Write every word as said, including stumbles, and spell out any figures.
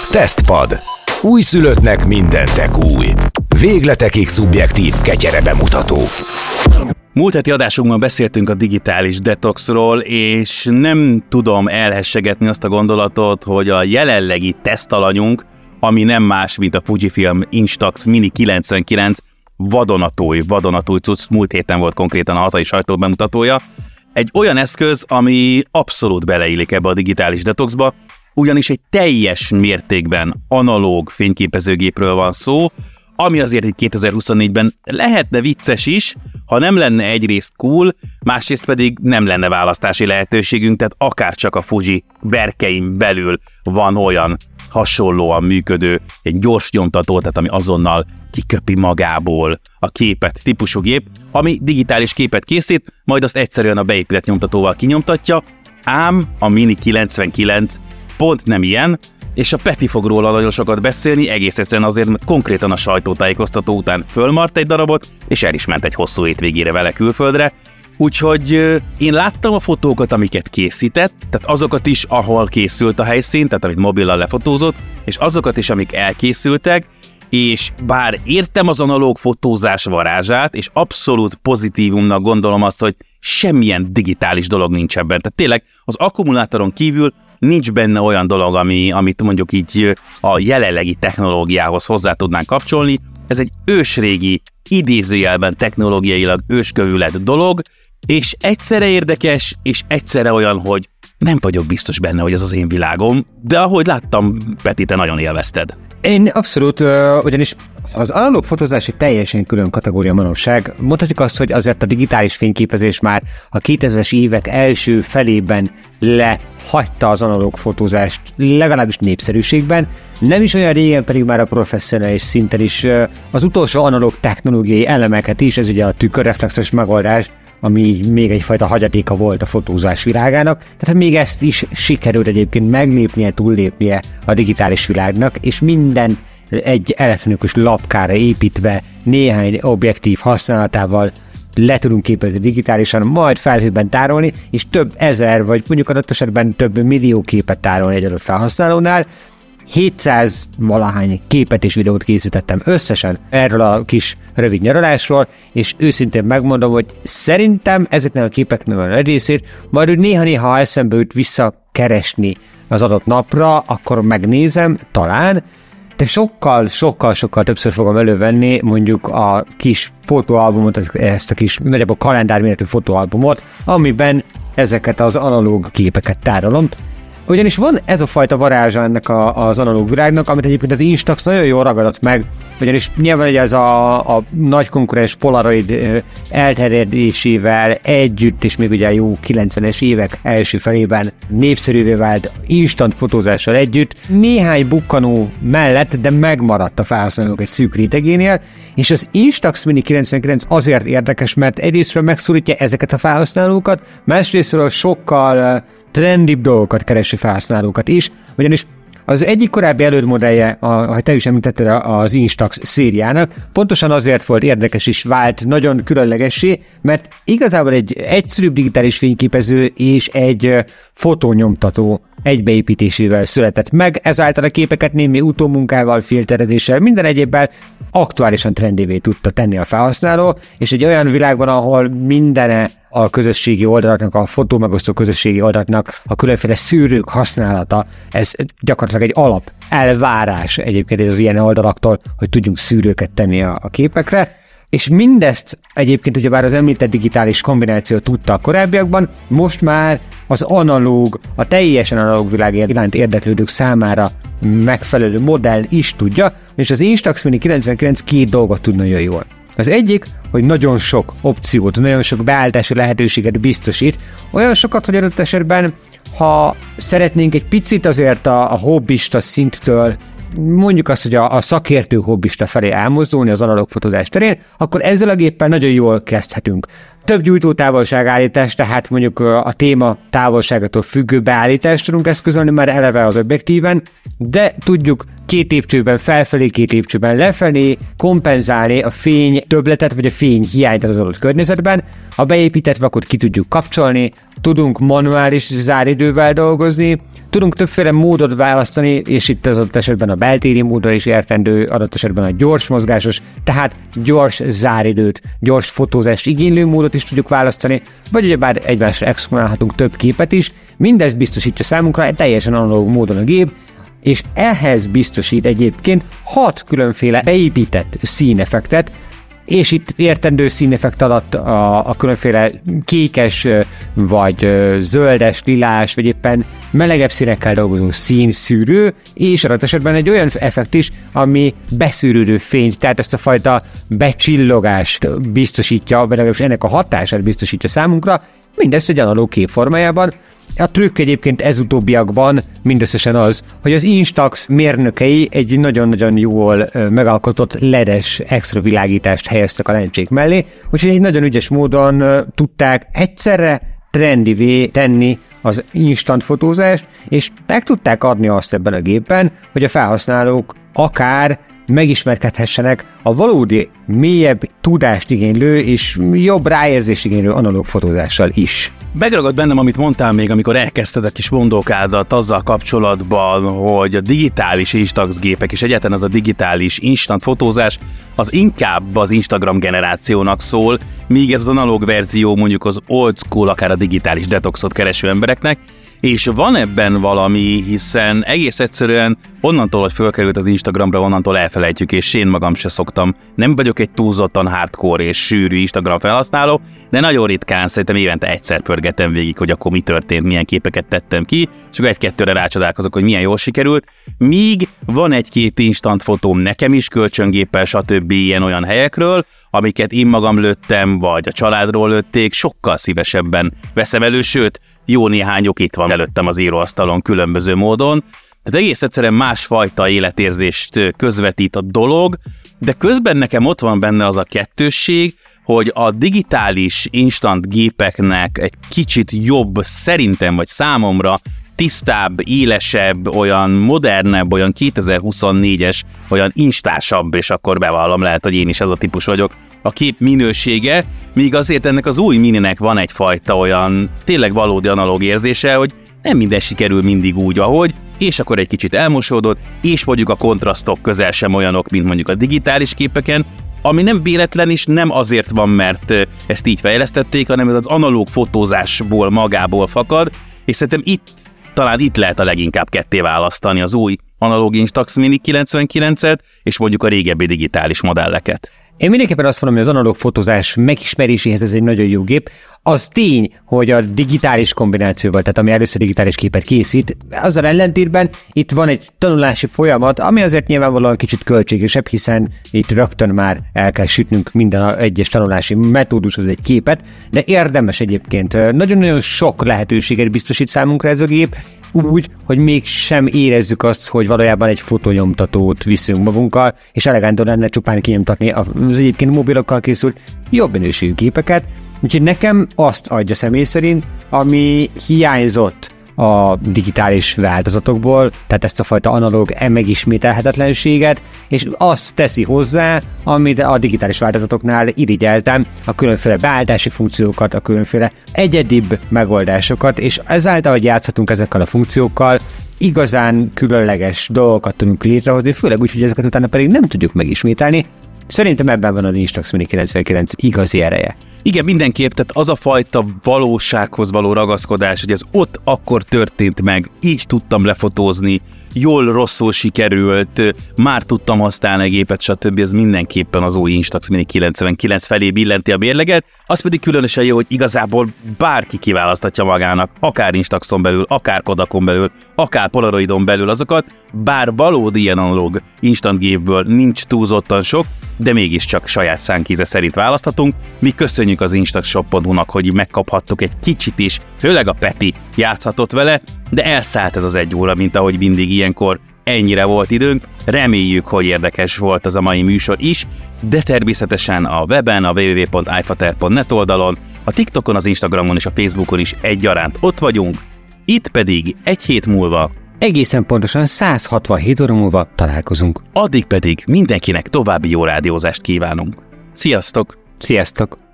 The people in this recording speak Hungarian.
Tesztpad. Újszülöttnek mindentek új. Végletekig szubjektív ketyere bemutató. Múlt heti adásunkban beszéltünk a digitális detoxról, és nem tudom elhessegetni azt a gondolatot, hogy a jelenlegi tesztalanyunk, ami nem más, mint a Fujifilm Instax Mini kilencvenkilenc, vadonatúj, vadonatúj cucc, múlt héten volt konkrétan a hazai sajtó bemutatója, egy olyan eszköz, ami abszolút beleillik ebbe a digitális detoxba, ugyanis egy teljes mértékben analóg fényképezőgépről van szó, ami azért itt kétezer-huszonnégyben lehetne vicces is, ha nem lenne egyrészt cool, másrészt pedig nem lenne választási lehetőségünk, tehát akár csak a Fuji berkein belül van olyan hasonlóan működő, egy gyors nyomtató, tehát ami azonnal kiköpi magából a képet típusú gép, ami digitális képet készít, majd azt egyszerűen a beépített nyomtatóval kinyomtatja, ám a Mini kilencvenkilenc pont nem ilyen, és a Peti fog róla nagyon sokat beszélni, egész egyszerűen azért, mert konkrétan a sajtótájékoztató után fölmart egy darabot, és el is ment egy hosszú hétvégére vele külföldre. Úgyhogy én láttam a fotókat, amiket készített, tehát azokat is, ahol készült a helyszín, tehát amit mobillal lefotózott, és azokat is, amik elkészültek, és bár értem az analóg fotózás varázsát, és abszolút pozitívumnak gondolom azt, hogy semmilyen digitális dolog nincs ebben. Tehát tényleg az akkumulátoron kívül nincs benne olyan dolog, ami, amit mondjuk így a jelenlegi technológiához hozzá tudnánk kapcsolni. Ez egy ősrégi, idézőjelben technológiailag őskövület dolog, és egyszerre érdekes, és egyszerre olyan, hogy nem vagyok biztos benne, hogy ez az én világom, de ahogy láttam, Peti, te nagyon élvezted. Én abszolút, ugyanis az analóg fotózás egy teljesen külön kategória manapság. Mondhatjuk azt, hogy azért a digitális fényképezés már a kétezres évek első felében lehagyta az analóg fotózást, legalábbis népszerűségben. Nem is olyan régen pedig már a professzionális szinten is az utolsó analóg technológiai elemeket is, ez ugye a tükörreflexes megoldás, ami még egyfajta hagyatéka volt a fotózás világának, tehát még ezt is sikerült egyébként meglépnie, túllépnie a digitális világnak, és minden egy elektronikus lapkára építve néhány objektív használatával le tudunk képezni digitálisan, majd felhőben tárolni, és több ezer, vagy mondjuk adott esetben több millió képet tárolni egy adott felhasználónál. hétszáz valahány képet és videót készítettem összesen erről a kis rövid nyaralásról, és őszintén megmondom, hogy szerintem ezeknek a képeknek a nagy részét majd úgy néha-néha eszembe jut visszakeresni az adott napra, akkor megnézem, talán, de sokkal, sokkal, sokkal többször fogom elővenni mondjuk a kis fotóalbumot, ezt a kis nagyjából kalendárméretű fotóalbumot, amiben ezeket az analóg képeket tárolom. Ugyanis van ez a fajta varázsa ennek a, az analóg világnak, amit egyébként az Instax nagyon jól ragadott meg, ugyanis nyilván ugye ez a, a nagy konkurens Polaroid elterjedésével együtt, és még ugye jó kilencvenes évek első felében népszerűvé vált instant fotózással együtt, néhány bukkanó mellett, de megmaradt a felhasználók egy szűk rétegénél, és az Instax Mini kilencvenkilenc azért érdekes, mert egyrésztről megszólítja ezeket a felhasználókat, másrésztről sokkal trendibb dolgokat keresi felhasználókat is, ugyanis az egyik korábbi elődmodellje, ahogy te is említetted, az Instax szériának, pontosan azért volt érdekes és vált nagyon különlegessé, mert igazából egy egyszerűbb digitális fényképező és egy fotónyomtató egybeépítésével született meg, ezáltal a képeket némi utómunkával, filterezéssel, minden egyébben aktuálisan trendévé tudta tenni a felhasználó, és egy olyan világban, ahol mindene a közösségi oldalaknak, a fotómegosztó közösségi oldalaknak a különféle szűrők használata, ez gyakorlatilag egy alap elvárás egyébként az ilyen oldalaktól, hogy tudjunk szűrőket tenni a, a képekre, és mindezt egyébként ugyebár az említett digitális kombináció tudta a korábbiakban, most már az analóg, a teljesen analóg világ iránt érdeklődők számára megfelelő modell is tudja, és az Instax Mini kilencvenkilenc két dolgot tud nagyon jól. Az egyik, hogy nagyon sok opciót, nagyon sok beállítási lehetőséget biztosít, olyan sokat, hogy adott esetben, ha szeretnénk egy picit azért a, a hobbista szinttől, mondjuk azt, hogy a, a szakértő hobbista felé elmozdulni az analóg fotózás terén, akkor ezzel a géppel nagyon jól kezdhetünk. Több gyújtótávolságállítás, tehát mondjuk a téma távolságától függő beállítást tudunk eszközölni már eleve az objektíven, de tudjuk két lépcsőben felfelé, két lépcsőben lefelé kompenzálni a fény többletet, vagy a fény hiányt az adott környezetben. Ha beépített vakot ki tudjuk kapcsolni, tudunk manuális záridővel dolgozni, Tudunk többféle módot választani, és itt az adott esetben a beltéri módra is értendő, adott esetben a gyors mozgásos, tehát gyors záridőt, gyors fotózást igénylő módot is tudjuk választani, vagy ugyebár egymásra exponálhatunk több képet is. Mindezt biztosítja számunkra egy teljesen analóg módon a gép, és ehhez biztosít egyébként hat különféle beépített színeffektet, és itt értendő színeffekt alatt a, a különféle kékes, vagy zöldes, lilás, vagy éppen melegebb színekkel dolgozó színszűrő, és adott esetben egy olyan effekt is, ami beszűrődő fényt, tehát ezt a fajta becsillogást biztosítja, vagy legalábbis ennek a hatását biztosítja számunkra, mindezt egy analóg kép formájában. A trükk egyébként ez utóbbiakban mindösszesen az, hogy az Instax mérnökei egy nagyon-nagyon jól megalkotott ledes extra világítást helyeztek a lencsék mellé, úgyhogy egy nagyon ügyes módon tudták egyszerre trendivé tenni az instant fotózást, és meg tudták adni azt ebben a gépben, hogy a felhasználók akár megismerkedhessenek a valódi, mélyebb tudást igénylő és jobb ráérzést igénylő analóg fotózással is. Megragad bennem, amit mondtál még, amikor elkezdted a kis mondókádat azzal kapcsolatban, hogy a digitális Instax gépek és egyáltalán az a digitális instant fotózás az inkább az Instagram generációnak szól, míg ez az analóg verzió mondjuk az old school, akár a digitális detoxot kereső embereknek, és van ebben valami, hiszen egész egyszerűen onnantól, hogy fölkerült az Instagramra, onnantól elfelejtjük, és én magam se szoktam. Nem vagyok egy túlzottan hardcore és sűrű Instagram felhasználó, de nagyon ritkán, szerintem évente egyszer pörgetem végig, hogy akkor mi történt, milyen képeket tettem ki, és akkor egy-kettőre rácsodálkozok, hogy milyen jól sikerült. Míg van egy-két instant fotóm nekem is, kölcsöngéppel, stb. Ilyen-olyan helyekről, amiket én magam lőttem, vagy a családról lőtték, sokkal szívesebben veszem elő, sőt, jó néhányok itt van előttem az íróasztalon különböző módon. Tehát egész egyszerűen másfajta életérzést közvetít a dolog, de közben nekem ott van benne az a kettősség, hogy a digitális instant gépeknek egy kicsit jobb, szerintem vagy számomra tisztább, élesebb, olyan modernebb, olyan kétezer-huszonnégyes, olyan instásabb, és akkor bevallom, lehet, hogy én is ez a típus vagyok, a kép minősége, míg azért ennek az új mininek van egyfajta olyan tényleg valódi analóg érzése, hogy nem minden sikerül mindig úgy, ahogy, és akkor egy kicsit elmosódott, és mondjuk a kontrasztok közel sem olyanok, mint mondjuk a digitális képeken, ami nem véletlen is, nem azért van, mert ezt így fejlesztették, hanem ez az analóg fotózásból magából fakad, és szerintem itt, talán itt lehet a leginkább ketté választani az új analóg Instax Mini kilencvenkilencet, és mondjuk a régebbi digitális modelleket. Én mindenképpen azt mondom, hogy az analóg fotózás megismeréséhez ez egy nagyon jó gép. Az tény, hogy a digitális kombinációval, tehát ami először digitális képet készít, azzal ellentétben itt van egy tanulási folyamat, ami azért nyilvánvalóan kicsit költségesebb, hiszen itt rögtön már el kell sütnünk minden egyes tanulási metódushoz egy képet, de érdemes egyébként. Nagyon-nagyon sok lehetőséget biztosít számunkra ez a gép, úgy, hogy mégsem érezzük azt, hogy valójában egy fotonyomtatót viszünk magunkkal, és elegándor lenne csupán kinyomtatni az egyébként mobilokkal készült jobb minőségű képeket. Úgyhogy nekem azt adja személy szerint, ami hiányzott a digitális változatokból, tehát ezt a fajta analóg megismételhetetlenséget, és azt teszi hozzá, amit a digitális változatoknál irigyeltem, a különféle beállítási funkciókat, a különféle egyedibb megoldásokat, és ezáltal, hogy játszhatunk ezekkel a funkciókkal, igazán különleges dolgokat tudunk létrehozni, főleg úgy, hogy ezeket utána pedig nem tudjuk megismételni. Szerintem ebben van az Instax Mini kilencvenkilenc igazi ereje. Igen, mindenképp, tehát az a fajta valósághoz való ragaszkodás, hogy ez ott akkor történt meg, így tudtam lefotózni, jól, rosszul sikerült, már tudtam használni a gépet, stb. Ez mindenképpen az új Instax Mini kilencvenkilenc felé billenti a mérleget, az pedig különösen jó, hogy igazából bárki kiválasztatja magának, akár Instaxon belül, akár Kodakon belül, akár Polaroidon belül azokat, bár valódi ilyen analóg instant gépből nincs túlzottan sok, de mégiscsak saját szánkíze szerint választhatunk. Mi köszönjük az instaxshop pont hu-nak, hogy megkaphattuk egy kicsit is, főleg a Peti játszhatott vele, de elszállt ez az egy óra, mint ahogy mindig ilyenkor ennyire volt időnk. Reméljük, hogy érdekes volt az a mai műsor is, de természetesen a weben, a double-u double-u double-u pont ifater pont net oldalon, a TikTokon, az Instagramon és a Facebookon is egyaránt ott vagyunk, itt pedig egy hét múlva egészen pontosan száz hatvanhét óra múlva találkozunk. Addig pedig mindenkinek további jó rádiózást kívánunk. Sziasztok! Sziasztok!